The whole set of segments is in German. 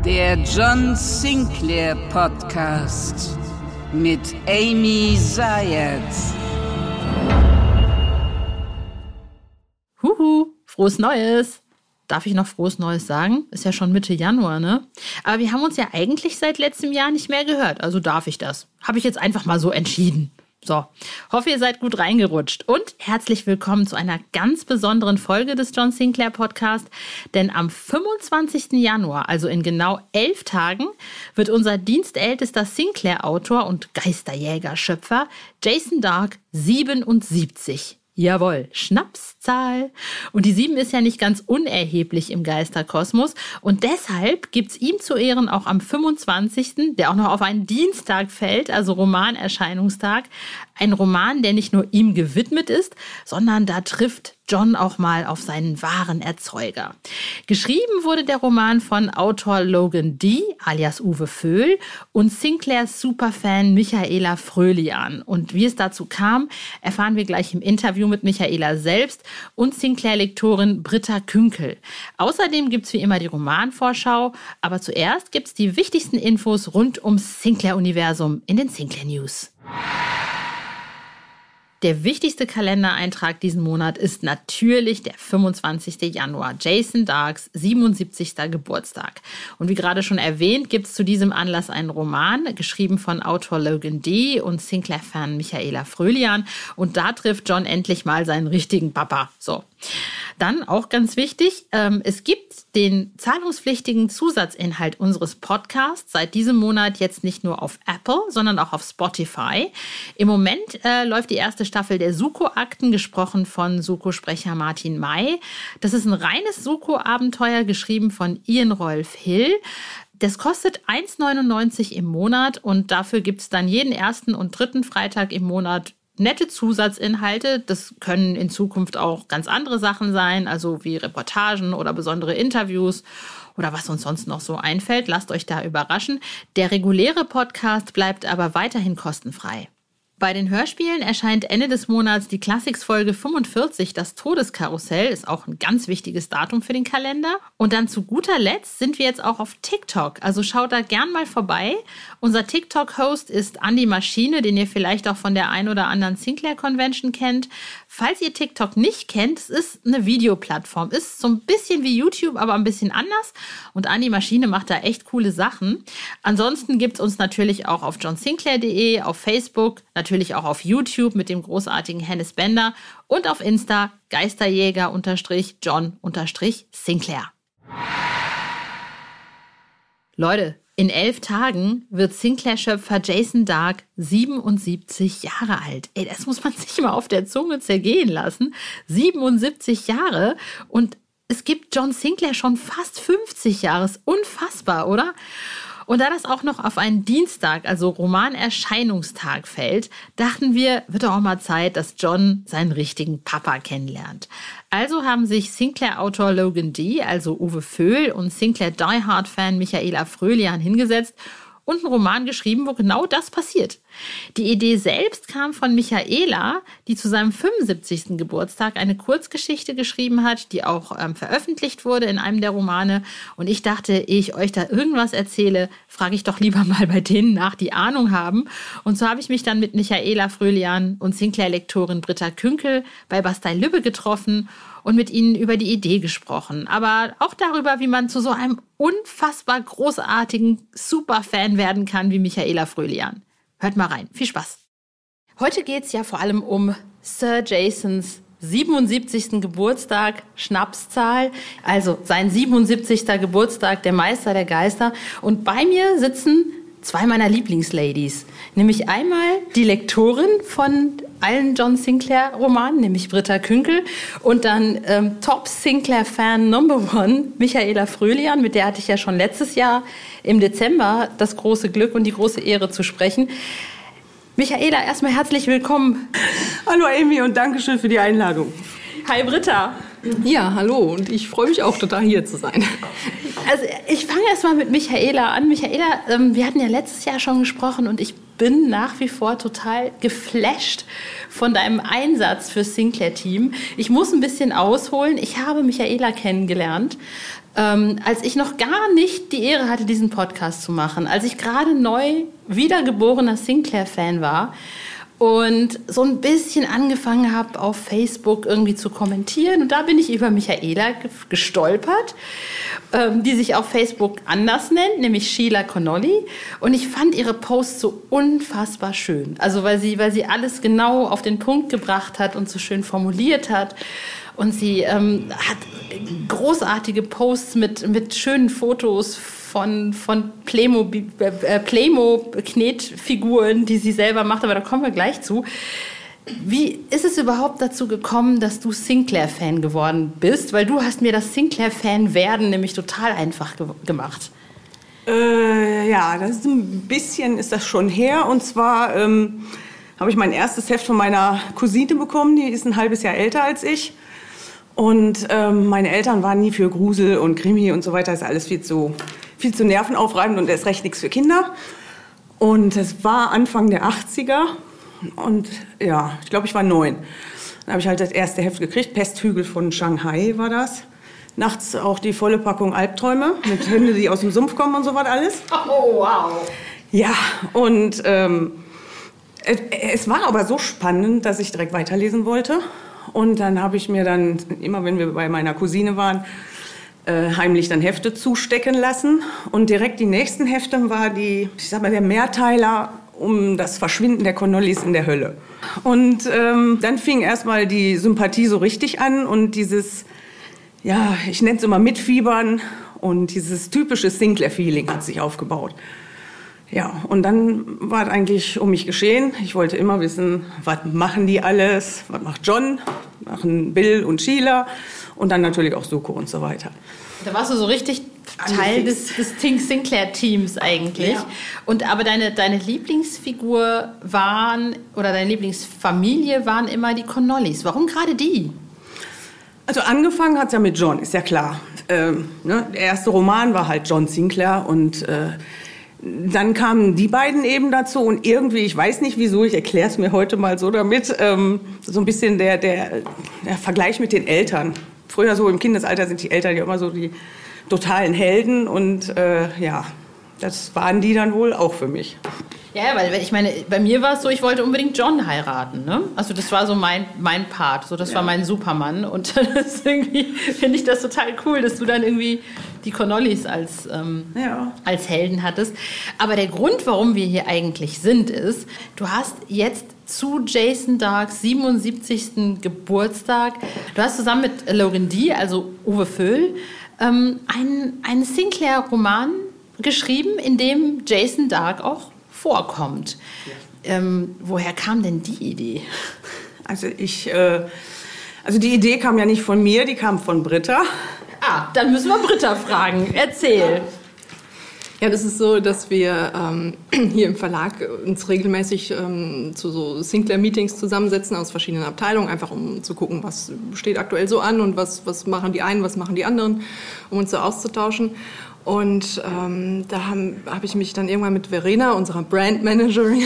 Der John Sinclair Podcast mit Amy Zayat. Huhu, frohes Neues. Darf ich noch frohes Neues sagen? Ist ja schon Mitte Januar, ne? Aber wir haben uns ja eigentlich seit letztem Jahr nicht mehr gehört, also darf ich das. Habe ich jetzt einfach mal so entschieden. So, hoffe, ihr seid gut reingerutscht und herzlich willkommen zu einer ganz besonderen Folge des John Sinclair Podcast, denn am 25. Januar, also in genau 11 Tagen, wird unser dienstältester Sinclair-Autor und Geisterjäger-Schöpfer Jason Dark 77. Jawohl, Schnapszahl. Und die 7 ist ja nicht ganz unerheblich im Geisterkosmos. Und deshalb gibt's ihm zu Ehren auch am 25., der auch noch auf einen Dienstag fällt, also Romanerscheinungstag, ein Roman, der nicht nur ihm gewidmet ist, sondern da trifft John auch mal auf seinen wahren Erzeuger. Geschrieben wurde der Roman von Autor Logan D., alias Uwe Vöhl, und Sinclairs Superfan Michaela Fröhlian. Und wie es dazu kam, erfahren wir gleich im Interview mit Michaela selbst und Sinclair-Lektorin Britta Künkel. Außerdem gibt es wie immer die Romanvorschau, aber zuerst gibt es die wichtigsten Infos rund ums Sinclair-Universum in den Sinclair News. Der wichtigste Kalendereintrag diesen Monat ist natürlich der 25. Januar, Jason Darks 77. Geburtstag. Und wie gerade schon erwähnt, gibt es zu diesem Anlass einen Roman, geschrieben von Autor Logan D. und Sinclair-Fan Michaela Fröhlian. Und da trifft John endlich mal seinen richtigen Papa. So. Dann auch ganz wichtig, es gibt den zahlungspflichtigen Zusatzinhalt unseres Podcasts seit diesem Monat jetzt nicht nur auf Apple, sondern auch auf Spotify. Im Moment läuft die erste Staffel der Suko-Akten, gesprochen von Suko-Sprecher Martin May. Das ist ein reines Suko-Abenteuer, geschrieben von Ian Rolf Hill. Das kostet 1,99 im Monat und dafür gibt es dann jeden ersten und dritten Freitag im Monat nette Zusatzinhalte. Das können in Zukunft auch ganz andere Sachen sein, also wie Reportagen oder besondere Interviews oder was uns sonst noch so einfällt. Lasst euch da überraschen. Der reguläre Podcast bleibt aber weiterhin kostenfrei. Bei den Hörspielen erscheint Ende des Monats die Classics-Folge 45, das Todeskarussell, ist auch ein ganz wichtiges Datum für den Kalender. Und dann zu guter Letzt sind wir jetzt auch auf TikTok, also schaut da gern mal vorbei. Unser TikTok-Host ist Andi Maschine, den ihr vielleicht auch von der ein oder anderen Sinclair-Convention kennt. Falls ihr TikTok nicht kennt, es ist eine Videoplattform, ist so ein bisschen wie YouTube, aber ein bisschen anders. Und Andi Maschine macht da echt coole Sachen. Ansonsten gibt es uns natürlich auch auf johnsinclair.de, auf Facebook, natürlich auch auf YouTube mit dem großartigen Hennes Bender und auf Insta Geisterjäger_John_Sinclair. Leute, in 11 Tagen wird Sinclair-Schöpfer Jason Dark 77 Jahre alt. Ey, das muss man sich mal auf der Zunge zergehen lassen. 77 Jahre und es gibt John Sinclair schon fast 50 Jahre. Ist unfassbar, oder? Und da das auch noch auf einen Dienstag, also Romanerscheinungstag fällt, dachten wir, wird doch auch mal Zeit, dass John seinen richtigen Papa kennenlernt. Also haben sich Sinclair-Autor Logan D., also Uwe Vöhl, und Sinclair-Die-Hard-Fan Michaela Fröhlian hingesetzt und einen Roman geschrieben, wo genau das passiert. Die Idee selbst kam von Michaela, die zu seinem 75. Geburtstag eine Kurzgeschichte geschrieben hat, die auch veröffentlicht wurde in einem der Romane. Und ich dachte, ehe ich euch da irgendwas erzähle, frage ich doch lieber mal bei denen nach, die Ahnung haben. Und so habe ich mich dann mit Michaela Fröhlian und Sinclair-Lektorin Britta Künkel bei Bastei Lübbe getroffen und mit ihnen über die Idee gesprochen. Aber auch darüber, wie man zu so einem unfassbar großartigen Superfan werden kann wie Michaela Fröhlian. Hört mal rein. Viel Spaß. Heute geht es ja vor allem um Sir Jasons 77. Geburtstag, Schnapszahl, also sein 77. Geburtstag, der Meister der Geister. Und bei mir sitzen zwei meiner Lieblingsladies, nämlich einmal die Lektorin von allen John Sinclair-Romanen, nämlich Britta Künkel, und dann Top-Sinclair-Fan Number One, Michaela Fröhlian, mit der hatte ich ja schon letztes Jahr im Dezember das große Glück und die große Ehre zu sprechen. Michaela, erstmal herzlich willkommen. Hallo Amy und Dankeschön für die Einladung. Hi Britta. Ja, hallo und ich freue mich auch total hier zu sein. Also ich fange erstmal mit Michaela an. Michaela, wir hatten ja letztes Jahr schon gesprochen und ich bin nach wie vor total geflasht von deinem Einsatz fürs Sinclair-Team. Ich muss ein bisschen ausholen. Ich habe Michaela kennengelernt, als ich noch gar nicht die Ehre hatte, diesen Podcast zu machen. Als ich gerade neu wiedergeborener Sinclair-Fan war und so ein bisschen angefangen habe, auf Facebook irgendwie zu kommentieren. Und da bin ich über Michaela gestolpert, die sich auf Facebook anders nennt, nämlich Sheila Connolly. Und ich fand ihre Posts so unfassbar schön. Also weil sie alles genau auf den Punkt gebracht hat und so schön formuliert hat. Und sie hat großartige Posts mit schönen Fotos von Playmo-Knetfiguren, die sie selber macht, aber da kommen wir gleich zu. Wie ist es überhaupt dazu gekommen, dass du Sinclair-Fan geworden bist? Weil du hast mir das Sinclair-Fan-Werden nämlich total einfach gemacht. Ja, das ist ein bisschen ist das schon her. Und zwar habe ich mein erstes Heft von meiner Cousine bekommen, die ist ein halbes Jahr älter als ich. Und meine Eltern waren nie für Grusel und Krimi und so weiter. Das ist alles viel zu nervenaufreibend und erst recht nichts für Kinder. Und es war Anfang der 80er. Und ja, ich glaube, ich war 9. Dann habe ich halt das erste Heft gekriegt. Pesthügel von Shanghai war das. Nachts auch die volle Packung Albträume mit Hunde, die aus dem Sumpf kommen und so was alles. Oh, wow. Ja, und es war aber so spannend, dass ich direkt weiterlesen wollte. Und dann habe ich mir dann, immer wenn wir bei meiner Cousine waren, heimlich dann Hefte zustecken lassen. Und direkt die nächsten Hefte war der Mehrteiler um das Verschwinden der Connollys in der Hölle. Und dann fing erstmal die Sympathie so richtig an und dieses, ja, ich nenne es immer Mitfiebern und dieses typische Sinclair-Feeling hat sich aufgebaut. Ja, und dann war es eigentlich um mich geschehen. Ich wollte immer wissen, was machen die alles, was macht John, machen Bill und Sheila und dann natürlich auch Suko und so weiter. Da warst du so richtig Teil des Sinclair-Teams eigentlich. Ja. Aber deine Lieblingsfigur deine Lieblingsfamilie waren immer die Connollys. Warum gerade die? Also angefangen hat es ja mit John, ist ja klar. Der erste Roman war halt John Sinclair und dann kamen die beiden eben dazu und irgendwie, ich weiß nicht wieso, ich erkläre es mir heute mal so damit, so ein bisschen der Vergleich mit den Eltern. Früher so im Kindesalter sind die Eltern ja immer so die totalen Helden und ja, das waren die dann wohl auch für mich. Ja, weil ich meine, bei mir war es so, ich wollte unbedingt John heiraten, ne? Also das war so mein Part, so das war mein Supermann und das irgendwie finde ich das total cool, dass du dann irgendwie die Connollys als Helden hattest. Aber der Grund, warum wir hier eigentlich sind, ist, du hast jetzt zu Jason Darks 77. Geburtstag, du hast zusammen mit Logan D., also Uwe Vöhl, einen Sinclair-Roman geschrieben, in dem Jason Dark auch vorkommt. Ja. Woher kam denn die Idee? Also die Idee kam ja nicht von mir, die kam von Britta. Ah, dann müssen wir Britta fragen. Erzähl. Ja, das ist so, dass wir hier im Verlag uns regelmäßig zu so Sinclair-Meetings zusammensetzen aus verschiedenen Abteilungen, einfach um zu gucken, was steht aktuell so an und was machen die einen, was machen die anderen, um uns so auszutauschen. Und da hab ich mich dann irgendwann mit Verena, unserer Brandmanagerin,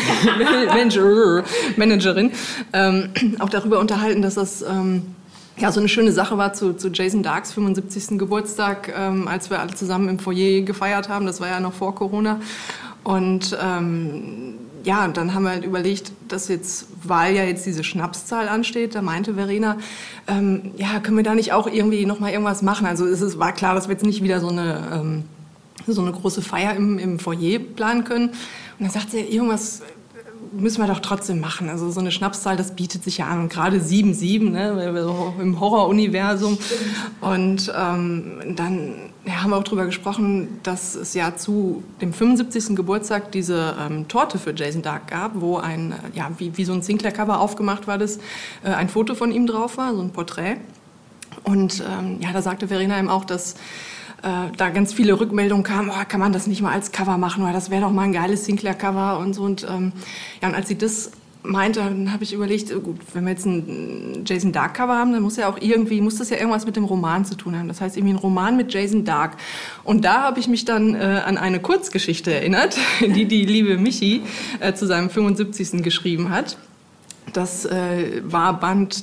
auch darüber unterhalten, dass das so eine schöne Sache war zu Jason Darks 75. Geburtstag, als wir alle zusammen im Foyer gefeiert haben. Das war ja noch vor Corona. Und dann haben wir halt überlegt, dass weil ja jetzt diese Schnapszahl ansteht, da meinte Verena, können wir da nicht auch irgendwie noch mal irgendwas machen? Also war klar, dass wir jetzt nicht wieder so eine große Feier im Foyer planen können. Und dann sagt sie, irgendwas müssen wir doch trotzdem machen. Also so eine Schnapszahl, das bietet sich ja an. Und gerade 7-7, ne, im Horroruniversum. Und dann haben wir auch drüber gesprochen, dass es ja zu dem 75. Geburtstag diese Torte für Jason Dark gab, wo wie so ein Sinclair-Cover aufgemacht war, das ein Foto von ihm drauf war, so ein Porträt. Und da sagte Verena ihm auch, dass da ganz viele Rückmeldungen kamen, kann man das nicht mal als Cover machen, oder das wäre doch mal ein geiles Sinclair-Cover und so. Und als sie das meinte, dann habe ich überlegt, gut, wenn wir jetzt ein Jason Dark Cover haben, dann muss das ja irgendwas mit dem Roman zu tun haben. Das heißt irgendwie ein Roman mit Jason Dark. Und da habe ich mich dann an eine Kurzgeschichte erinnert, die liebe Michi zu seinem 75. geschrieben hat. Das war Band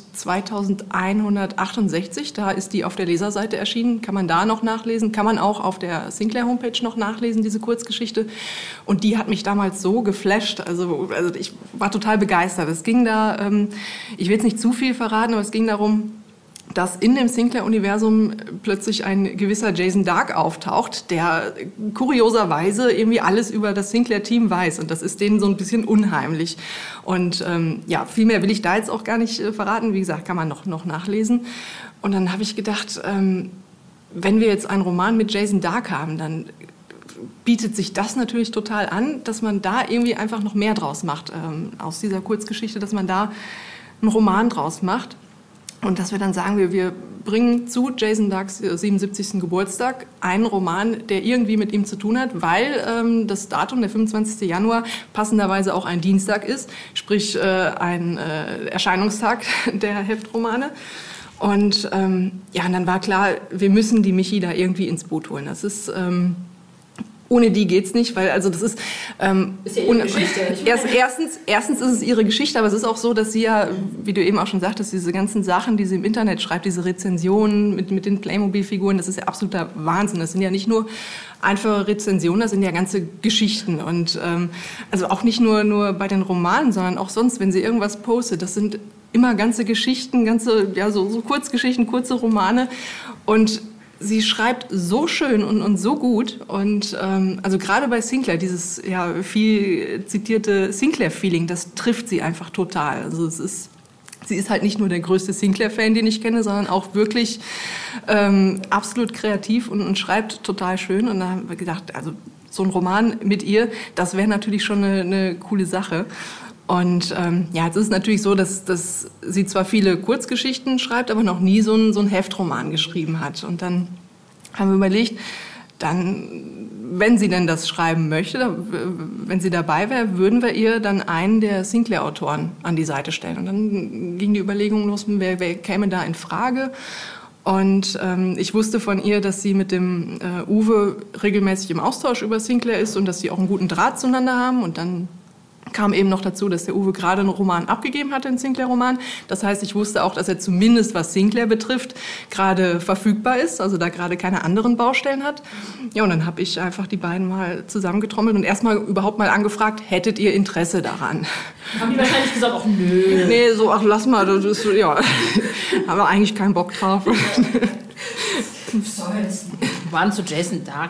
2168, da ist die auf der Leserseite erschienen, kann man da noch nachlesen, kann man auch auf der Sinclair-Homepage noch nachlesen, diese Kurzgeschichte. Und die hat mich damals so geflasht, also ich war total begeistert. Es ging da, ich will jetzt nicht zu viel verraten, aber es ging darum, dass in dem Sinclair-Universum plötzlich ein gewisser Jason Dark auftaucht, der kurioserweise irgendwie alles über das Sinclair-Team weiß. Und das ist denen so ein bisschen unheimlich. Und viel mehr will ich da jetzt auch gar nicht verraten. Wie gesagt, kann man noch nachlesen. Und dann habe ich gedacht, wenn wir jetzt einen Roman mit Jason Dark haben, dann bietet sich das natürlich total an, dass man da irgendwie einfach noch mehr draus macht. Aus dieser Kurzgeschichte, dass man da einen Roman draus macht. Und dass wir dann sagen, wir bringen zu Jason Darks 77. Geburtstag einen Roman, der irgendwie mit ihm zu tun hat, weil das Datum, der 25. Januar, passenderweise auch ein Dienstag ist, sprich ein Erscheinungstag der Heftromane. Und und dann war klar, wir müssen die Michi da irgendwie ins Boot holen. Das ist... Ohne die geht's nicht, weil das ist ja ihre Geschichte. Erstens ist es ihre Geschichte, aber es ist auch so, dass sie ja, wie du eben auch schon sagtest, diese ganzen Sachen, die sie im Internet schreibt, diese Rezensionen mit den Playmobil-Figuren, das ist ja absoluter Wahnsinn. Das sind ja nicht nur einfache Rezensionen, das sind ja ganze Geschichten und also auch nicht nur bei den Romanen, sondern auch sonst, wenn sie irgendwas postet, das sind immer ganze Geschichten, so Kurzgeschichten, kurze Romane und sie schreibt so schön und so gut und also gerade bei Sinclair, dieses viel zitierte Sinclair-Feeling, das trifft sie einfach total. Also sie ist halt nicht nur der größte Sinclair-Fan, den ich kenne, sondern auch wirklich absolut kreativ und schreibt total schön. Und da haben wir gedacht, also so ein Roman mit ihr, das wäre natürlich schon eine coole Sache. Und jetzt ist es natürlich so, dass sie zwar viele Kurzgeschichten schreibt, aber noch nie so einen Heftroman geschrieben hat. Und dann haben wir überlegt, wenn sie denn das schreiben möchte, wenn sie dabei wäre, würden wir ihr dann einen der Sinclair-Autoren an die Seite stellen. Und dann ging die Überlegung los, wer käme da in Frage. Und ich wusste von ihr, dass sie mit dem Uwe regelmäßig im Austausch über Sinclair ist und dass sie auch einen guten Draht zueinander haben. Und dann kam eben noch dazu, dass der Uwe gerade einen Roman abgegeben hatte, einen Sinclair-Roman. Das heißt, ich wusste auch, dass er zumindest, was Sinclair betrifft, gerade verfügbar ist, also da gerade keine anderen Baustellen hat. Ja, und dann habe ich einfach die beiden mal zusammengetrommelt und erstmal überhaupt mal angefragt, hättet ihr Interesse daran? Haben die wahrscheinlich gesagt, ach nö. Nee, so, ach lass mal, haben wir eigentlich keinen Bock drauf. Waren zu Jason Dark.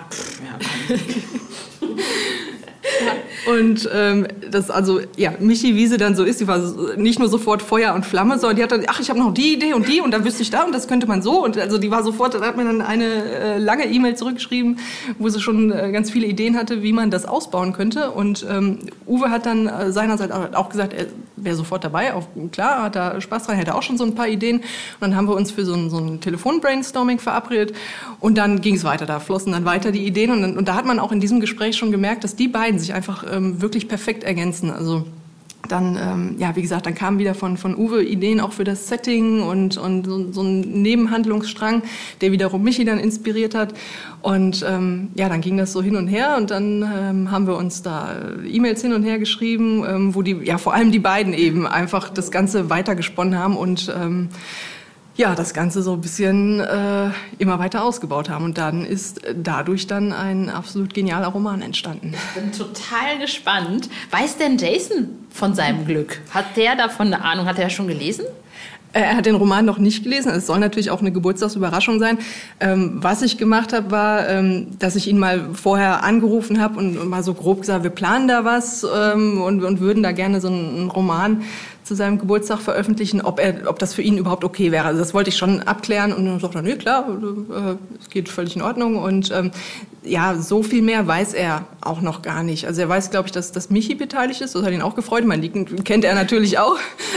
Und Michi, wie sie dann so ist, die war nicht nur sofort Feuer und Flamme, sondern die hat dann, ich habe noch die Idee und dann wüsste ich da und das könnte man so. Und also die war sofort, da hat mir dann eine lange E-Mail zurückgeschrieben, wo sie schon ganz viele Ideen hatte, wie man das ausbauen könnte. Und Uwe hat dann seinerseits auch gesagt, er wäre sofort dabei, auch klar, hat da Spaß dran, hätte auch schon so ein paar Ideen. Und dann haben wir uns für so ein Telefon-Brainstorming verabredet und dann ging es weiter, da flossen dann weiter die Ideen und da hat man auch in diesem Gespräch schon gemerkt, dass die beiden sich einfach wirklich perfekt ergänzen. Also dann, wie gesagt, dann kamen wieder von Uwe Ideen auch für das Setting und so ein Nebenhandlungsstrang, der wiederum Michi dann inspiriert hat. Und dann ging das so hin und her und dann haben wir uns da E-Mails hin und her geschrieben, wo vor allem die beiden eben einfach das Ganze weitergesponnen haben und das Ganze so ein bisschen immer weiter ausgebaut haben. Und dann ist dadurch dann ein absolut genialer Roman entstanden. Ich bin total gespannt. Weiß denn Jason von seinem Glück? Hat der davon eine Ahnung? Hat er schon gelesen? Er hat den Roman noch nicht gelesen. Es soll natürlich auch eine Geburtstagsüberraschung sein. Was ich gemacht habe, war, dass ich ihn mal vorher angerufen habe und mal so grob gesagt, wir planen da was und würden da gerne so einen Roman zu seinem Geburtstag veröffentlichen, ob das für ihn überhaupt okay wäre. Also das wollte ich schon abklären und dann sagte er, nee, klar, es geht völlig in Ordnung. Und so viel mehr weiß er auch noch gar nicht. Also er weiß, glaube ich, dass Michi beteiligt ist. Das hat ihn auch gefreut. Die kennt er natürlich auch.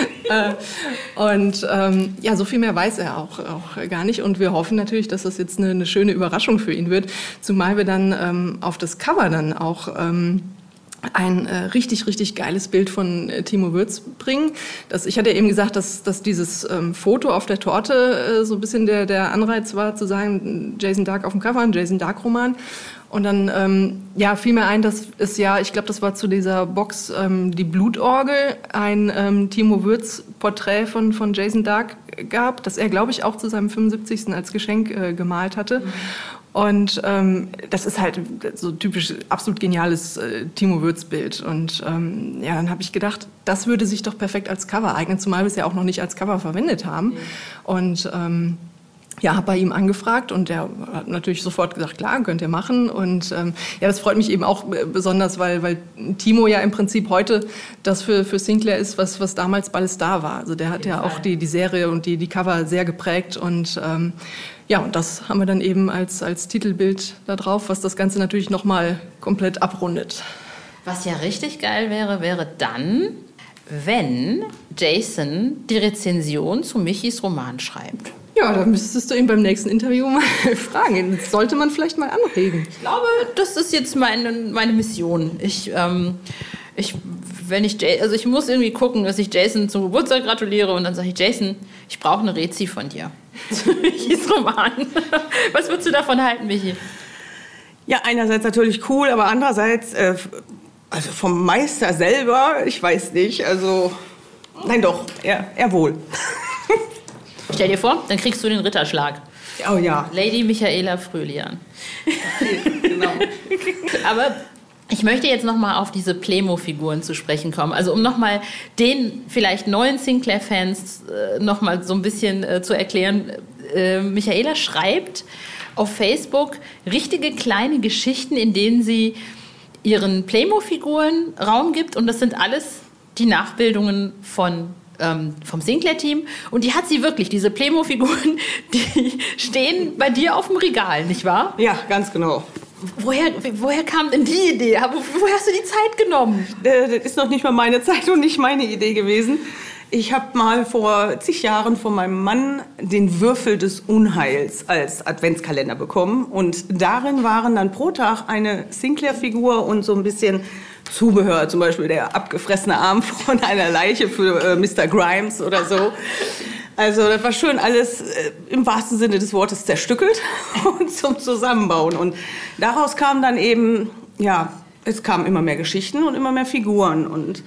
So viel mehr weiß er auch gar nicht. Und wir hoffen natürlich, dass das jetzt eine schöne Überraschung für ihn wird. Zumal wir dann auf das Cover dann auch ein richtig, richtig geiles Bild von Timo Würz bringen. Ich hatte eben gesagt, dass dieses Foto auf der Torte so ein bisschen der Anreiz war, zu sagen, Jason Dark auf dem Cover, ein Jason Dark-Roman. Und dann fiel mir ein, dass es ich glaube, das war zu dieser Box die Blutorgel, ein Timo Würz-Porträt von Jason Dark gab, das er, glaube ich, auch zu seinem 75. als Geschenk gemalt hatte. Mhm. Und das ist halt so typisch absolut geniales Timo Würz-Bild. Und dann habe ich gedacht, das würde sich doch perfekt als Cover eignen, zumal wir es ja auch noch nicht als Cover verwendet haben. Mhm. Und habe bei ihm angefragt und der hat natürlich sofort gesagt, klar, könnt ihr machen. Und das freut mich eben auch besonders, weil Timo ja im Prinzip heute das für Sinclair ist, was damals Ballestar war. Also der hat ja auch die Serie und die Cover sehr geprägt und und das haben wir dann eben als Titelbild da drauf, was das Ganze natürlich nochmal komplett abrundet. Was ja richtig geil wäre dann, wenn Jason die Rezension zu Michis Roman schreibt. Ja, da müsstest du ihn beim nächsten Interview mal fragen. Das sollte man vielleicht mal anregen. Ich glaube, das ist jetzt meine Mission. Ich muss irgendwie gucken, dass ich Jason zum Geburtstag gratuliere und dann sage ich, Jason, ich brauche eine Rezi von dir. Michis Roman. Was würdest du davon halten, Michi? Ja, einerseits natürlich cool, aber andererseits, also vom Meister selber, ich weiß nicht, also, nein doch, er wohl. Stell dir vor, dann kriegst du den Ritterschlag. Oh ja. Lady Michaela Fröhlian. Genau. Aber ich möchte jetzt noch mal auf diese Playmo-Figuren zu sprechen kommen. Also um noch mal den vielleicht neuen Sinclair-Fans noch mal so ein bisschen zu erklären. Michaela schreibt auf Facebook richtige kleine Geschichten, in denen sie ihren Playmo-Figuren Raum gibt. Und das sind alles die Nachbildungen vom Sinclair-Team. Und die hat sie wirklich, diese Playmo-Figuren, die stehen bei dir auf dem Regal, nicht wahr? Ja, ganz genau. Woher kam denn die Idee? Woher hast du die Zeit genommen? Das ist noch nicht mal meine Zeit und nicht meine Idee gewesen. Ich habe mal vor zig Jahren von meinem Mann den Würfel des Unheils als Adventskalender bekommen. Und darin waren dann pro Tag eine Sinclair-Figur und so ein bisschen Zubehör, zum Beispiel der abgefressene Arm von einer Leiche für Mr. Grimes oder so. Also das war schön alles im wahrsten Sinne des Wortes zerstückelt und zum Zusammenbauen. Und daraus kam dann eben, es kamen immer mehr Geschichten und immer mehr Figuren. Und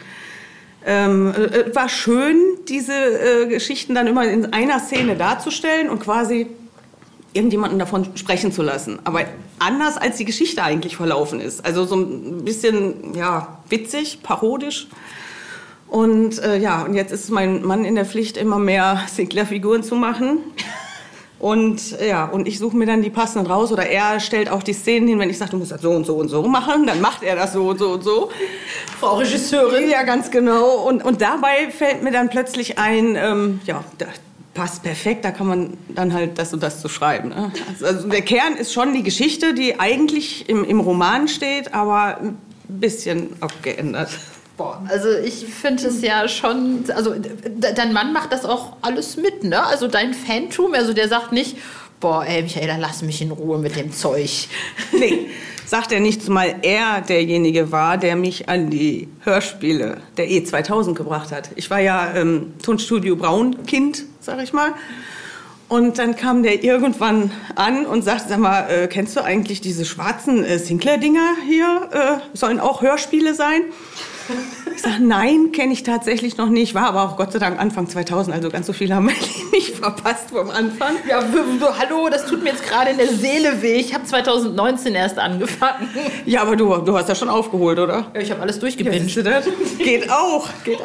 war schön, diese Geschichten dann immer in einer Szene darzustellen und quasi irgendjemanden davon sprechen zu lassen. Aber anders, als die Geschichte eigentlich verlaufen ist. Also so ein bisschen, witzig, parodisch. Und und jetzt ist mein Mann in der Pflicht, immer mehr Sinclair-Figuren zu machen. Und ich suche mir dann die passenden raus. Oder er stellt auch die Szenen hin, wenn ich sage, du musst das so und so und so machen, dann macht er das so und so und so. Frau Regisseurin. Ja, ganz genau. Und dabei fällt mir dann plötzlich ein, das passt perfekt, da kann man dann halt das und das zu schreiben. Ne? Also der Kern ist schon die Geschichte, die eigentlich im Roman steht, aber ein bisschen abgeändert. Boah, also ich finde es ja schon, also dein Mann macht das auch alles mit, ne? Also dein Fantum, also der sagt nicht, boah, ey Michaela, lass mich in Ruhe mit dem Zeug. Nee, sagt er nicht, zumal er derjenige war, der mich an die Hörspiele der E2000 gebracht hat. Ich war ja Tonstudio Braun-Kind, sag ich mal. Und dann kam der irgendwann an und sagte, sag mal, kennst du eigentlich diese schwarzen Sinclair-Dinger hier? Sollen auch Hörspiele sein? Ich sage, nein, kenne ich tatsächlich noch nicht. War aber auch Gott sei Dank Anfang 2000, also ganz so viel haben wir nicht verpasst vom Anfang. Ja, hallo, das tut mir jetzt gerade in der Seele weh. Ich habe 2019 erst angefangen. Ja, aber du hast ja schon aufgeholt, oder? Ja, ich habe alles durchgebinged. Ja, geht auch.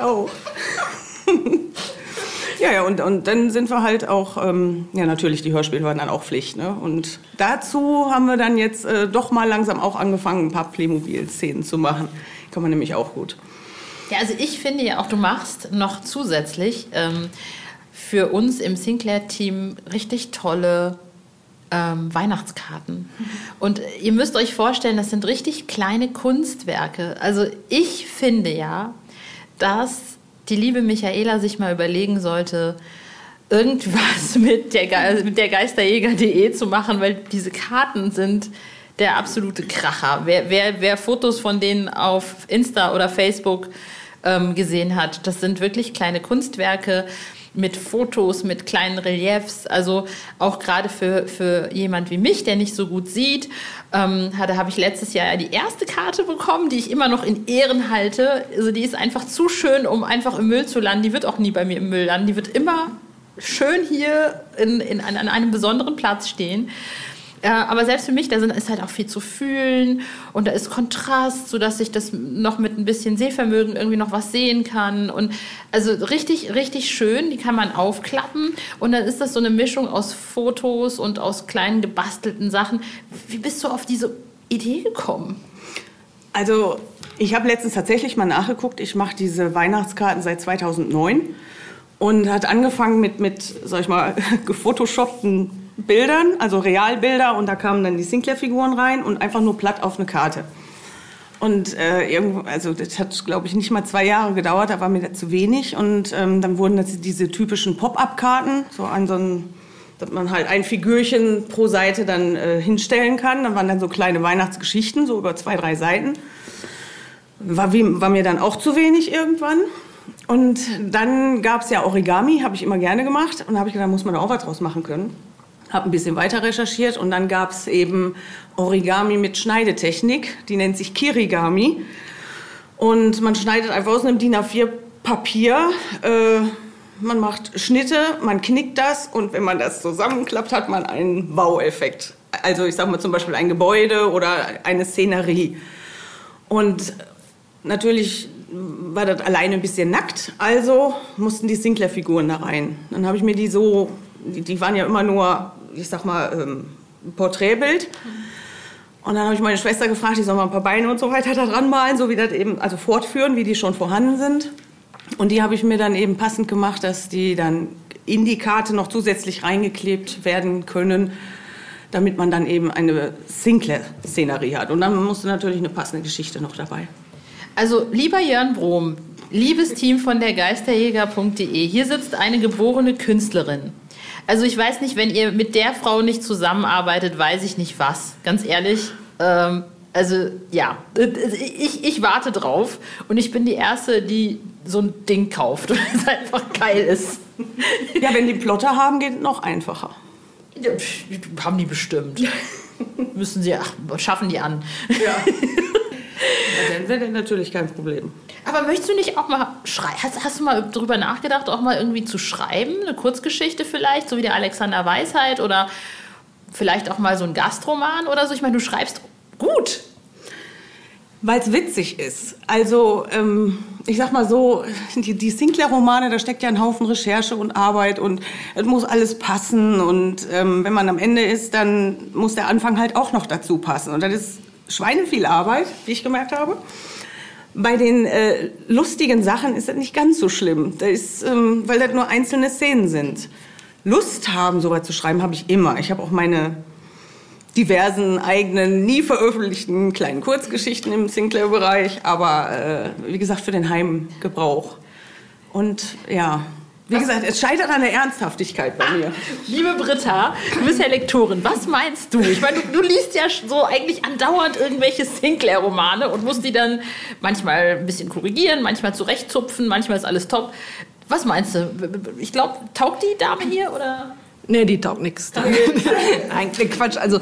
Ja, und dann sind wir halt auch, natürlich, die Hörspiele waren dann auch Pflicht. Ne? Und dazu haben wir dann jetzt doch mal langsam auch angefangen, ein paar Playmobil-Szenen zu machen. Kann man nämlich auch gut. Ja, also ich finde ja auch, du machst noch zusätzlich für uns im Sinclair-Team richtig tolle Weihnachtskarten. Und ihr müsst euch vorstellen, das sind richtig kleine Kunstwerke. Also ich finde ja, dass die liebe Michaela sich mal überlegen sollte, irgendwas mit der Geisterjäger.de zu machen, weil diese Karten sind der absolute Kracher. Wer Fotos von denen auf Insta oder Facebook gesehen hat, das sind wirklich kleine Kunstwerke mit Fotos, mit kleinen Reliefs. Also auch gerade für jemand wie mich, der nicht so gut sieht, habe ich letztes Jahr die erste Karte bekommen, die ich immer noch in Ehren halte. Also die ist einfach zu schön, um einfach im Müll zu landen. Die wird auch nie bei mir im Müll landen. Die wird immer schön hier an einem besonderen Platz stehen. Aber selbst für mich, da ist halt auch viel zu fühlen und da ist Kontrast, sodass ich das noch mit ein bisschen Sehvermögen irgendwie noch was sehen kann. Und also richtig, richtig schön, die kann man aufklappen und dann ist das so eine Mischung aus Fotos und aus kleinen gebastelten Sachen. Wie bist du auf diese Idee gekommen? Also ich habe letztens tatsächlich mal nachgeguckt, ich mache diese Weihnachtskarten seit 2009 und hat angefangen mit sag ich mal, gefotoshoppten Bildern, also Realbilder, und da kamen dann die Sinclair-Figuren rein und einfach nur platt auf eine Karte. Und also das hat, glaube ich, nicht mal 2 Jahre gedauert, da war mir das zu wenig. Und dann wurden das diese typischen Pop-up-Karten, dass man halt ein Figürchen pro Seite dann hinstellen kann. Dann waren dann so kleine Weihnachtsgeschichten, so über 2, 3 Seiten. War mir dann auch zu wenig irgendwann. Und dann gab es ja Origami, habe ich immer gerne gemacht. Und da habe ich gedacht, da muss man da auch was draus machen können. Habe ein bisschen weiter recherchiert und dann gab es eben Origami mit Schneidetechnik, die nennt sich Kirigami. Und man schneidet einfach aus einem DIN A4 Papier, man macht Schnitte, man knickt das und wenn man das zusammenklappt, hat man einen Wow-Effekt. Also ich sage mal zum Beispiel ein Gebäude oder eine Szenerie. Und natürlich war das alleine ein bisschen nackt, also mussten die Sinclair-Figuren da rein. Dann habe ich mir die waren ja immer nur, ich sag mal, Porträtbild. Und dann habe ich meine Schwester gefragt, die soll mal ein paar Beine und so weiter da dran malen, so wie das eben, also fortführen, wie die schon vorhanden sind. Und die habe ich mir dann eben passend gemacht, dass die dann in die Karte noch zusätzlich reingeklebt werden können, damit man dann eben eine Sinclair-Szenerie hat. Und dann musste natürlich eine passende Geschichte noch dabei. Also, lieber Jörn Brohm, liebes Team von der Geisterjäger.de, hier sitzt eine geborene Künstlerin. Also ich weiß nicht, wenn ihr mit der Frau nicht zusammenarbeitet, weiß ich nicht was. Ganz ehrlich. Also ja, ich warte drauf und ich bin die Erste, die so ein Ding kauft, weil es einfach geil ist. Ja, wenn die Plotter haben, geht es noch einfacher. Ja, haben die bestimmt. Müssen sie, schaffen die an. Ja. Ja, dann wäre das natürlich kein Problem. Aber möchtest du nicht auch mal schreiben? Hast du mal drüber nachgedacht, auch mal irgendwie zu schreiben? Eine Kurzgeschichte vielleicht, so wie der Alexander Weisheit oder vielleicht auch mal so ein Gastroman oder so? Ich meine, du schreibst gut. Weil es witzig ist. Also, ich sag mal so, die Sinclair-Romane, da steckt ja ein Haufen Recherche und Arbeit und es muss alles passen. Und wenn man am Ende ist, dann muss der Anfang halt auch noch dazu passen. Und das ist schweineviel Arbeit, wie ich gemerkt habe. Bei den lustigen Sachen ist das nicht ganz so schlimm. Das ist, weil das nur einzelne Szenen sind. Lust haben, sowas zu schreiben, habe ich immer. Ich habe auch meine diversen eigenen, nie veröffentlichten kleinen Kurzgeschichten im Sinclair-Bereich, aber wie gesagt, für den Heimgebrauch. Und ja, wie gesagt, es scheitert an der Ernsthaftigkeit bei mir. Liebe Britta, du bist ja Lektorin. Was meinst du? Ich meine, du liest ja so eigentlich andauernd irgendwelche Sinclair-Romane und musst die dann manchmal ein bisschen korrigieren, manchmal zurechtzupfen, manchmal ist alles top. Was meinst du? Ich glaube, taugt die Dame hier oder? Nee, die taugt nichts. Eigentlich Quatsch. Also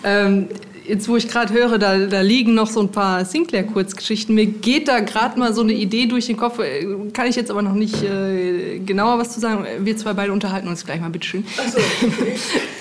jetzt, wo ich gerade höre, da liegen noch so ein paar Sinclair-Kurzgeschichten. Mir geht da gerade mal so eine Idee durch den Kopf. Kann ich jetzt aber noch nicht genauer was zu sagen. Wir zwei beide unterhalten uns gleich mal, bitteschön. Ach so, okay.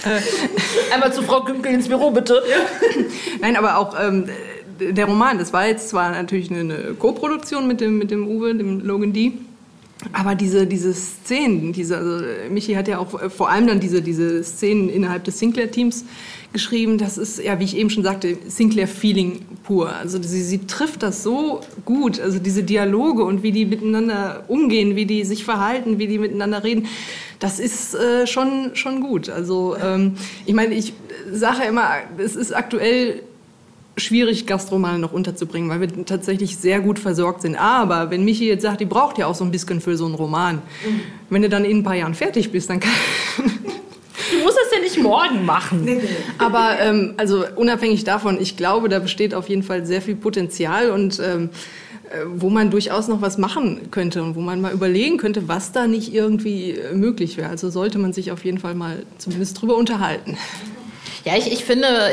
Einmal zu Frau Günkel ins Büro, bitte. Ja. Nein, aber auch der Roman, das war jetzt zwar natürlich eine Co-Produktion mit dem Uwe, dem Logan D., aber diese Szenen, also Michi hat ja auch vor allem dann diese Szenen innerhalb des Sinclair-Teams geschrieben, das ist, ja, wie ich eben schon sagte, Sinclair-Feeling pur. Also sie trifft das so gut, also diese Dialoge und wie die miteinander umgehen, wie die sich verhalten, wie die miteinander reden, das ist schon gut. Also ich meine, ich sage immer, es ist aktuell schwierig, Gastromane noch unterzubringen, weil wir tatsächlich sehr gut versorgt sind. Aber wenn Michi jetzt sagt, die braucht ja auch so ein bisschen für so einen Roman. Wenn du dann in ein paar Jahren fertig bist, dann kann... Du musst das ja nicht nicht morgen machen. Aber also unabhängig davon, ich glaube, da besteht auf jeden Fall sehr viel Potenzial und wo man durchaus noch was machen könnte und wo man mal überlegen könnte, was da nicht irgendwie möglich wäre. Also sollte man sich auf jeden Fall mal zumindest drüber unterhalten. Ja, ich finde,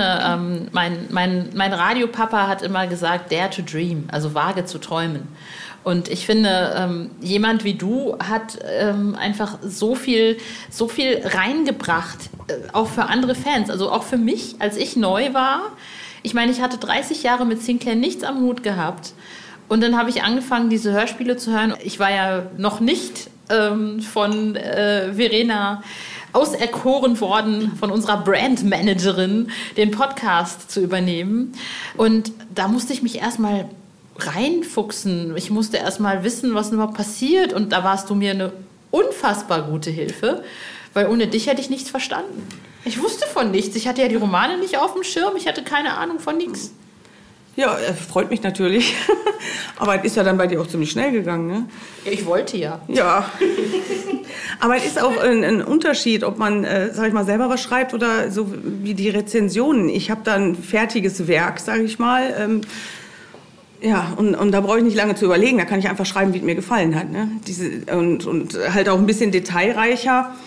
mein Radiopapa hat immer gesagt, dare to dream, also wage zu träumen. Und ich finde, jemand wie du hat einfach so viel reingebracht, auch für andere Fans. Also auch für mich, als ich neu war. Ich meine, ich hatte 30 Jahre mit Sinclair nichts am Hut gehabt. Und dann habe ich angefangen, diese Hörspiele zu hören. Ich war ja noch nicht von Verena auserkoren worden, von unserer Brandmanagerin, den Podcast zu übernehmen. Und da musste ich mich erstmal reinfuchsen. Ich musste erstmal wissen, was überhaupt passiert. Und da warst du mir eine unfassbar gute Hilfe, weil ohne dich hätte ich nichts verstanden. Ich wusste von nichts. Ich hatte ja die Romane nicht auf dem Schirm. Ich hatte keine Ahnung von nichts. Ja, freut mich natürlich. Aber es ist ja dann bei dir auch ziemlich schnell gegangen, ne? Ja, ich wollte ja. Ja. Aber es ist auch ein Unterschied, ob man, sag ich mal, selber was schreibt oder so wie die Rezensionen. Ich habe da ein fertiges Werk, sage ich mal. Ja, und da brauche ich nicht lange zu überlegen. Da kann ich einfach schreiben, wie es mir gefallen hat. Ne? Und halt auch ein bisschen detailreicher.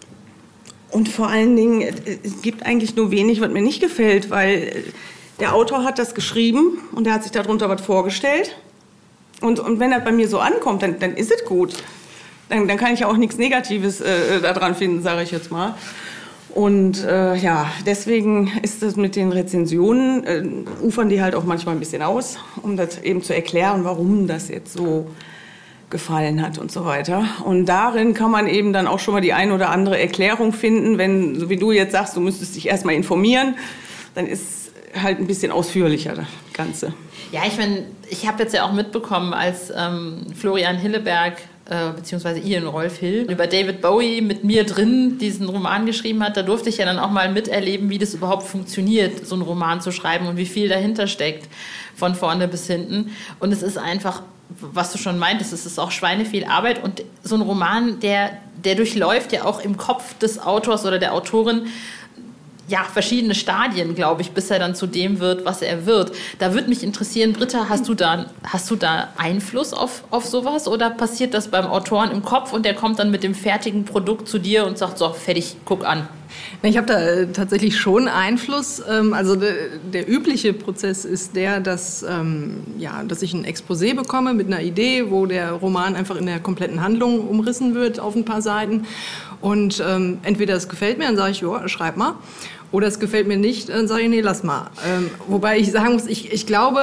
Und vor allen Dingen, es gibt eigentlich nur wenig, was mir nicht gefällt, weil der Autor hat das geschrieben und der hat sich darunter was vorgestellt. Und wenn das bei mir so ankommt, dann ist es gut. Dann kann ich ja auch nichts Negatives daran finden, sage ich jetzt mal. Und ja, deswegen ist das mit den Rezensionen, ufern die halt auch manchmal ein bisschen aus, um das eben zu erklären, warum das jetzt so gefallen hat und so weiter. Und darin kann man eben dann auch schon mal die ein oder andere Erklärung finden, wenn, so wie du jetzt sagst, du müsstest dich erstmal informieren, dann ist halt ein bisschen ausführlicher das Ganze. Ja, ich habe jetzt ja auch mitbekommen, als Florian Hilleberg beziehungsweise Ian Rolf Hill über David Bowie mit mir drin diesen Roman geschrieben hat, da durfte ich ja dann auch mal miterleben, wie das überhaupt funktioniert, so einen Roman zu schreiben und wie viel dahinter steckt, von vorne bis hinten. Und es ist einfach, was du schon meintest, es ist auch schweineviel Arbeit und so ein Roman, der durchläuft ja auch im Kopf des Autors oder der Autorin ja, verschiedene Stadien, glaube ich, bis er dann zu dem wird, was er wird. Da würde mich interessieren, Britta, hast du da Einfluss auf sowas oder passiert das beim Autoren im Kopf und der kommt dann mit dem fertigen Produkt zu dir und sagt, so, fertig, guck an? Ich habe da tatsächlich schon Einfluss. Also der übliche Prozess ist der, dass ich ein Exposé bekomme mit einer Idee, wo der Roman einfach in der kompletten Handlung umrissen wird auf ein paar Seiten. Und entweder es gefällt mir, dann sage ich, ja, schreib mal. Oder es gefällt mir nicht, dann sage ich, nee, lass mal. Wobei ich sagen muss, ich glaube,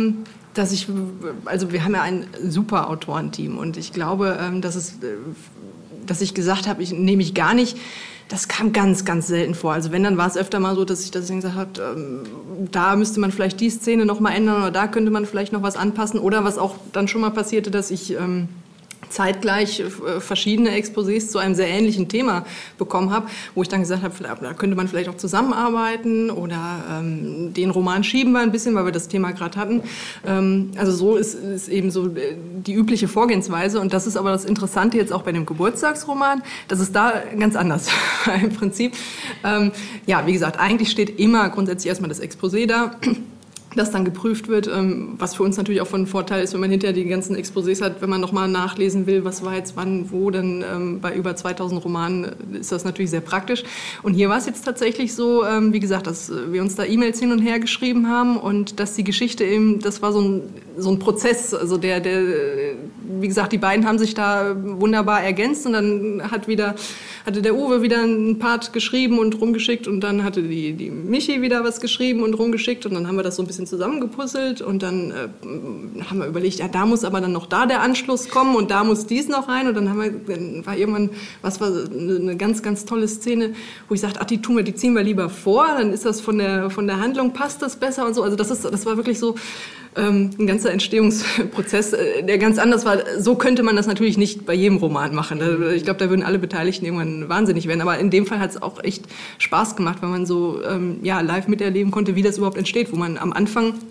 wir haben ja ein super Autorenteam. Und ich glaube, dass ich gesagt habe, ich nehme mich gar nicht. Das kam ganz, ganz selten vor. Also wenn, dann war es öfter mal so, dass ich gesagt habe, da müsste man vielleicht die Szene noch mal ändern oder da könnte man vielleicht noch was anpassen. Oder was auch dann schon mal passierte, dass ich zeitgleich verschiedene Exposés zu einem sehr ähnlichen Thema bekommen habe, wo ich dann gesagt habe, da könnte man vielleicht auch zusammenarbeiten oder den Roman schieben wir ein bisschen, weil wir das Thema gerade hatten. Also so ist eben so die übliche Vorgehensweise und das ist aber das Interessante jetzt auch bei dem Geburtstagsroman, das ist da ganz anders im Prinzip. Ja, wie gesagt, eigentlich steht immer grundsätzlich erstmal das Exposé da, das dann geprüft wird, was für uns natürlich auch von Vorteil ist, wenn man hinterher die ganzen Exposés hat, wenn man nochmal nachlesen will, was war jetzt wann, wo, dann bei über 2000 Romanen ist das natürlich sehr praktisch. Und hier war es jetzt tatsächlich so, wie gesagt, dass wir uns da E-Mails hin und her geschrieben haben und dass die Geschichte eben, das war so ein Prozess, also wie gesagt, die beiden haben sich da wunderbar ergänzt und dann hatte der Uwe wieder einen Part geschrieben und rumgeschickt und dann hatte die Michi wieder was geschrieben und rumgeschickt und dann haben wir das so ein bisschen zusammengepuzzelt und dann haben wir überlegt, ja, da muss aber dann noch da der Anschluss kommen und da muss dies noch rein und dann war irgendwann, was war eine ganz, ganz tolle Szene, wo ich sagte, ach, die ziehen wir lieber vor, dann ist das von der Handlung, passt das besser und so, also das war wirklich so ein ganzer Entstehungsprozess, der ganz anders war. So könnte man das natürlich nicht bei jedem Roman machen. Ich glaube, da würden alle Beteiligten irgendwann wahnsinnig werden. Aber in dem Fall hat es auch echt Spaß gemacht, weil man so live miterleben konnte, wie das überhaupt entsteht. Wo man am Anfang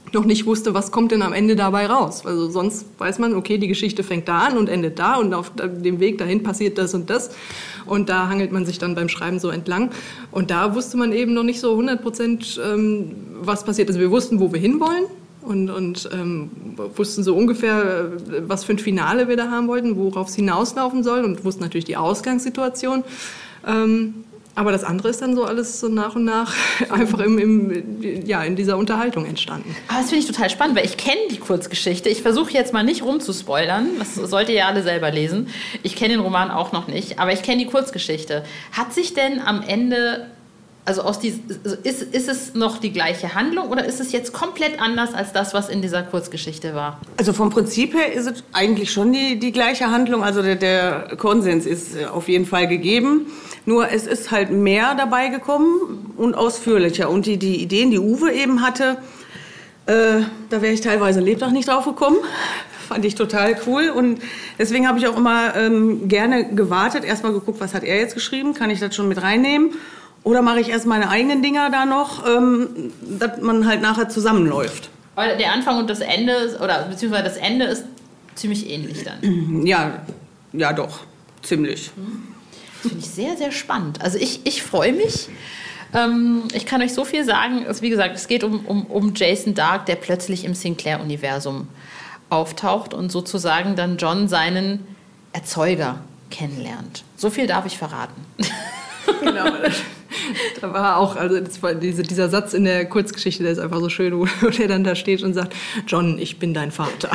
noch nicht wusste, was kommt denn am Ende dabei raus. Also sonst weiß man, okay, die Geschichte fängt da an und endet da und auf dem Weg dahin passiert das und das. Und da hangelt man sich dann beim Schreiben so entlang. Und da wusste man eben noch nicht so 100%, was passiert. Also wir wussten, wo wir hinwollen und wussten so ungefähr, was für ein Finale wir da haben wollten, worauf es hinauslaufen soll und wussten natürlich die Ausgangssituation. Aber das andere ist dann so alles so nach und nach einfach in dieser Unterhaltung entstanden. Aber das finde ich total spannend, weil ich kenne die Kurzgeschichte. Ich versuche jetzt mal nicht rumzuspoilern. Das sollt ihr ja alle selber lesen. Ich kenne den Roman auch noch nicht, aber ich kenne die Kurzgeschichte. Hat sich denn am Ende, also ist es noch die gleiche Handlung oder ist es jetzt komplett anders als das, was in dieser Kurzgeschichte war? Also vom Prinzip her ist es eigentlich schon die gleiche Handlung. Also der Konsens ist auf jeden Fall gegeben. Nur es ist halt mehr dabei gekommen und ausführlicher. Und die Ideen, die Uwe eben hatte, da wäre ich teilweise Lebtag nicht drauf gekommen. Fand ich total cool. Und deswegen habe ich auch immer gerne gewartet. Erstmal geguckt, was hat er jetzt geschrieben? Kann ich das schon mit reinnehmen? Oder mache ich erst meine eigenen Dinger da noch, dass man halt nachher zusammenläuft? Aber der Anfang und das Ende, beziehungsweise das Ende ist ziemlich ähnlich dann. Ja doch, ziemlich. Das finde ich sehr, sehr spannend. Also ich freue mich. Ich kann euch so viel sagen. Also wie gesagt, es geht um Jason Dark, der plötzlich im Sinclair-Universum auftaucht und sozusagen dann John seinen Erzeuger kennenlernt. So viel darf ich verraten. Genau. Da war auch, also das war dieser Satz in der Kurzgeschichte, der ist einfach so schön, wo der dann da steht und sagt, John, ich bin dein Vater.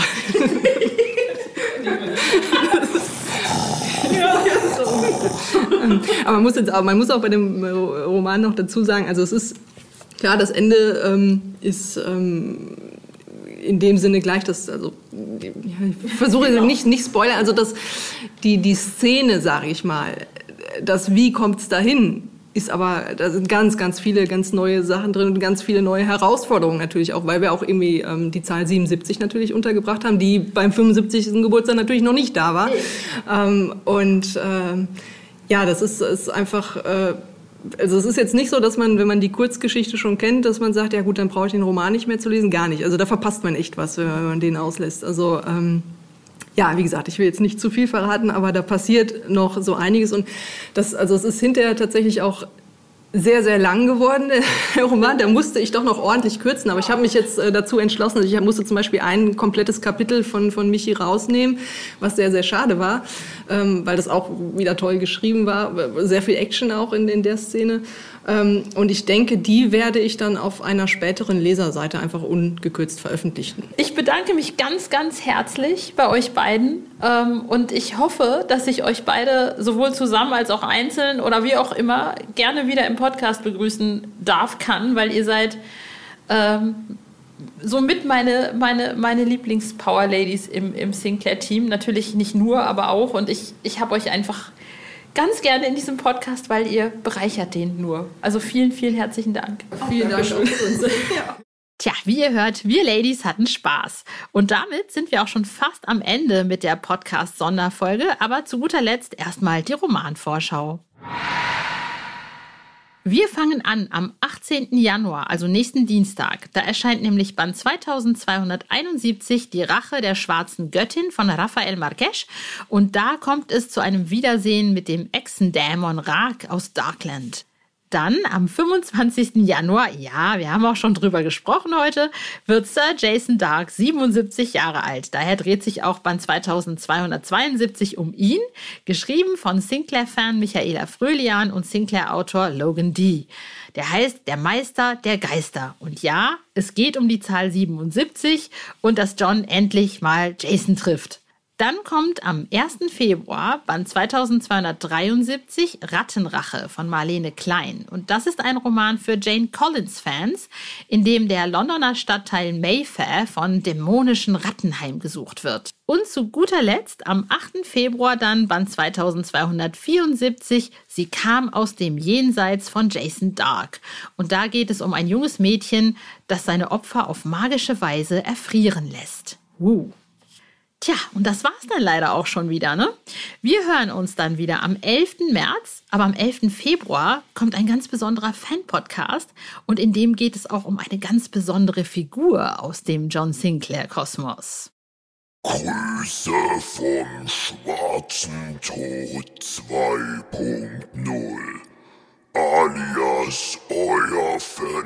Aber man muss auch bei dem Roman noch dazu sagen, also es ist klar, das Ende ist in dem Sinne gleich, dass, also ich versuche nicht spoilern, also dass die Szene, sage ich mal, das wie kommt es dahin, ist aber, da sind ganz, ganz viele ganz neue Sachen drin und ganz viele neue Herausforderungen natürlich auch, weil wir auch irgendwie die Zahl 77 natürlich untergebracht haben, die beim 75. Geburtstag natürlich noch nicht da war. Das ist einfach, also es ist jetzt nicht so, dass man, wenn man die Kurzgeschichte schon kennt, dass man sagt, ja gut, dann brauche ich den Roman nicht mehr zu lesen, gar nicht. Also da verpasst man echt was, wenn man den auslässt. Also ja, wie gesagt, ich will jetzt nicht zu viel verraten, aber da passiert noch so einiges und es ist hinterher tatsächlich auch sehr, sehr lang geworden, der Roman. Da musste ich doch noch ordentlich kürzen, aber ich habe mich jetzt dazu entschlossen, also ich musste zum Beispiel ein komplettes Kapitel von Michi rausnehmen, was sehr, sehr schade war, weil das auch wieder toll geschrieben war, sehr viel Action auch in der Szene. Und ich denke, die werde ich dann auf einer späteren Leserseite einfach ungekürzt veröffentlichen. Ich bedanke mich ganz, ganz herzlich bei euch beiden und ich hoffe, dass ich euch beide sowohl zusammen als auch einzeln oder wie auch immer gerne wieder im Podcast begrüßen kann, weil ihr seid somit meine Lieblings-Power-Ladies im Sinclair-Team. Natürlich nicht nur, aber auch. Und ich habe euch einfach ganz gerne in diesem Podcast, weil ihr bereichert den nur. Also vielen, vielen herzlichen Dank. Vielen Dank für uns. Ja. Tja, wie ihr hört, wir Ladies hatten Spaß. Und damit sind wir auch schon fast am Ende mit der Podcast-Sonderfolge. Aber zu guter Letzt erstmal die Romanvorschau. Wir fangen an am 18. Januar, also nächsten Dienstag. Da erscheint nämlich Band 2271, Die Rache der schwarzen Göttin von Rafael Marquez. Und da kommt es zu einem Wiedersehen mit dem Echsendämon Raak aus Darkland. Dann am 25. Januar, ja, wir haben auch schon drüber gesprochen heute, wird Sir Jason Dark 77 Jahre alt. Daher dreht sich auch Band 2272 um ihn, geschrieben von Sinclair-Fan Michaela Fröhlian und Sinclair-Autor Logan D. Der heißt Der Meister der Geister. Und ja, es geht um die Zahl 77 und dass John endlich mal Jason trifft. Dann kommt am 1. Februar Band 2273 Rattenrache von Marlene Klein. Und das ist ein Roman für Jane Collins-Fans, in dem der Londoner Stadtteil Mayfair von dämonischen Ratten heimgesucht wird. Und zu guter Letzt am 8. Februar dann Band 2274 Sie kam aus dem Jenseits von Jason Dark. Und da geht es um ein junges Mädchen, das seine Opfer auf magische Weise erfrieren lässt. Tja, und das war's dann leider auch schon wieder, ne? Wir hören uns dann wieder am 11. März, aber am 11. Februar kommt ein ganz besonderer Fan-Podcast und in dem geht es auch um eine ganz besondere Figur aus dem John Sinclair-Kosmos. Grüße vom Schwarzen Tod 2.0, alias euer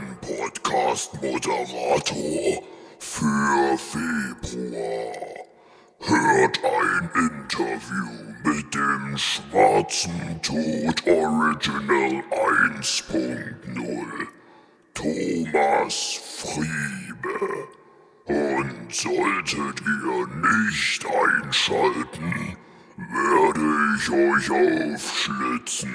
Fan-Podcast-Moderator für Februar. Hört ein Interview mit dem Schwarzen Tod Original 1.0, Thomas Friebe. Und solltet ihr nicht einschalten, werde ich euch aufschlitzen.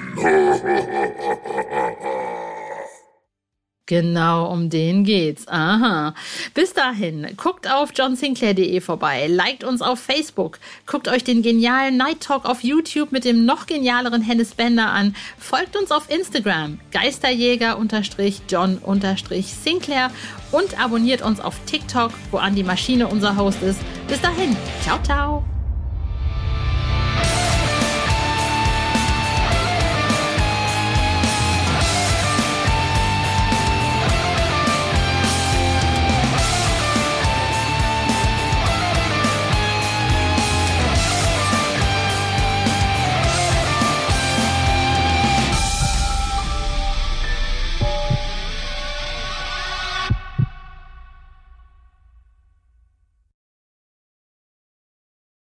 Genau, um den geht's. Aha. Bis dahin, guckt auf johnsinclair.de vorbei, liked uns auf Facebook, guckt euch den genialen Night Talk auf YouTube mit dem noch genialeren Hennes Bender an, folgt uns auf Instagram, Geisterjäger_John_Sinclair und abonniert uns auf TikTok, wo Andi Maschine unser Host ist. Bis dahin, ciao, ciao.